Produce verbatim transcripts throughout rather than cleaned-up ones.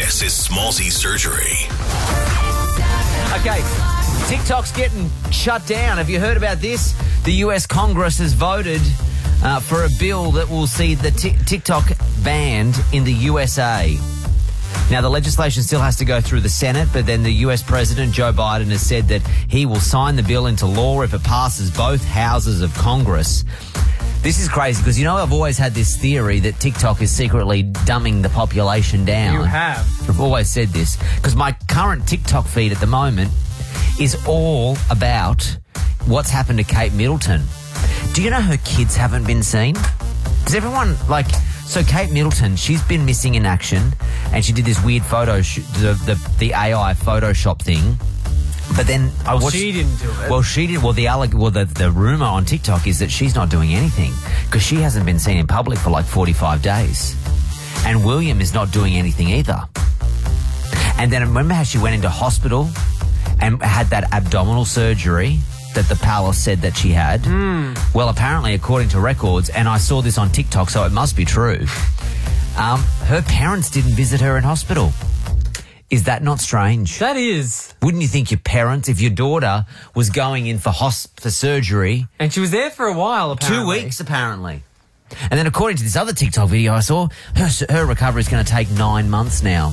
This is Smallzy Surgery. Okay, TikTok's getting shut down. Have you heard about this? The U S Congress has voted uh, for a bill that will see the t- TikTok banned in the U S A. Now, the legislation still has to go through the Senate, but then the U S President, Joe Biden, has said that he will sign the bill into law if it passes both houses of Congress. This is crazy because, you know, I've always had this theory that TikTok is secretly dumbing the population down. You have. I've always said this because my current TikTok feed at the moment is all about what's happened to Kate Middleton. Do you know her kids haven't been seen? Does everyone, like... So Kate Middleton, she's been missing in action, and she did this weird photo, sh- the, the the A I Photoshop thing. But then I well, watched. She didn't do it. Well, she did. Well, the alleg- well, the the rumor on TikTok is that she's not doing anything because she hasn't been seen in public for like forty-five days, and William is not doing anything either. And then remember how she went into hospital and had that abdominal surgery that the palace said that she had. Mm. Well, apparently, according to records, and I saw this on TikTok, so it must be true, um, her parents didn't visit her in hospital. Is that not strange? That is. Wouldn't you think your parents, if your daughter was going in for hosp- for surgery... And she was there for a while, apparently. Two weeks, apparently. And then according to this other TikTok video I saw, her, her recovery is going to take nine months now.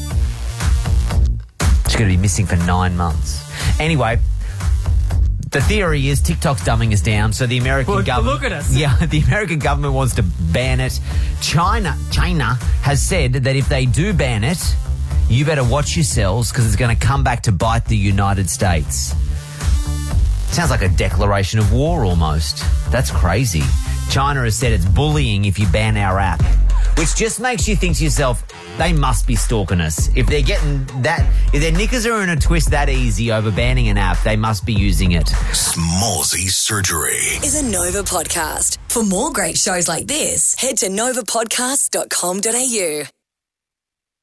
She's going to be missing for nine months. Anyway... The theory is TikTok's dumbing us down, so the American well, government... Look at us. Yeah, the American government wants to ban it. China, China has said that if they do ban it, you better watch yourselves because it's going to come back to bite the United States. Sounds like a declaration of war almost. That's crazy. China has said it's bullying if you ban our app, which just makes you think to yourself, they must be stalking us. If they're getting that, if their knickers are in a twist that easy over banning an app, they must be using it. Smallzy Surgery is a Nova podcast. For more great shows like this, head to nova podcasts dot com dot a u.